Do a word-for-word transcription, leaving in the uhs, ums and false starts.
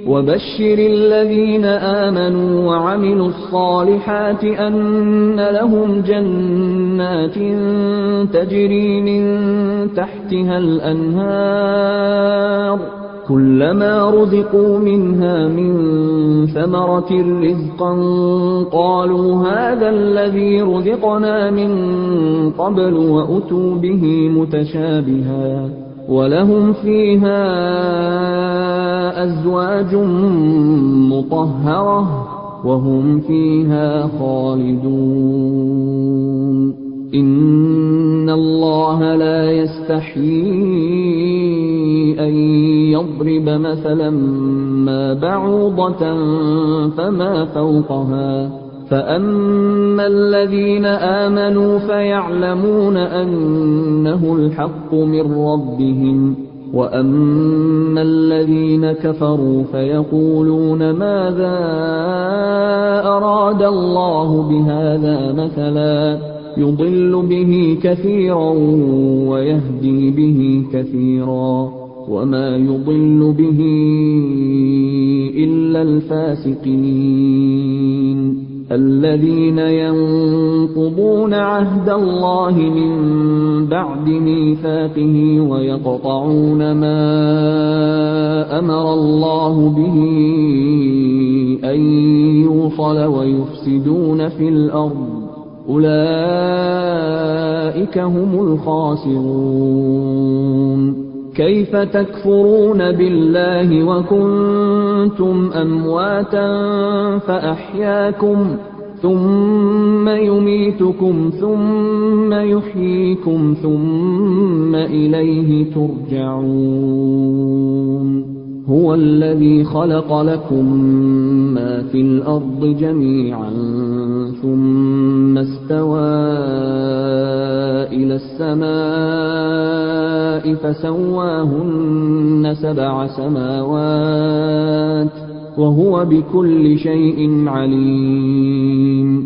وبشر الذين آمنوا وعملوا الصالحات أن لهم جنات تجري من تحتها الأنهار كلما رزقوا منها من ثمرة رزقا قالوا هذا الذي رزقنا من قبل وأتوا به متشابها ولهم فيها أزواج مطهرة وهم فيها خالدون إن الله لا يستحيي أن يضرب مثلا ما بعوضة فما فوقها فأما الذين آمنوا فيعلمون أنه الحق من ربهم وأما الذين كفروا فيقولون ماذا أراد الله بهذا مثلا يضل به كثيرا ويهدي به كثيرا وما يضل به إلا الفاسقين الذين ينقضون عهد الله من بعد ميثاقه ويقطعون ما أمر الله به أن يوصل ويفسدون في الأرض أولئك هم الخاسرون كيف تكفرون بالله وكنتم أمواتا فأحياكم ثم يميتكم ثم يحييكم ثم إليه ترجعون هو الذي خلق لكم ما في الأرض جميعا ثم استوى إلى السماء فسواهن سبع سماوات وهو بكل شيء عليم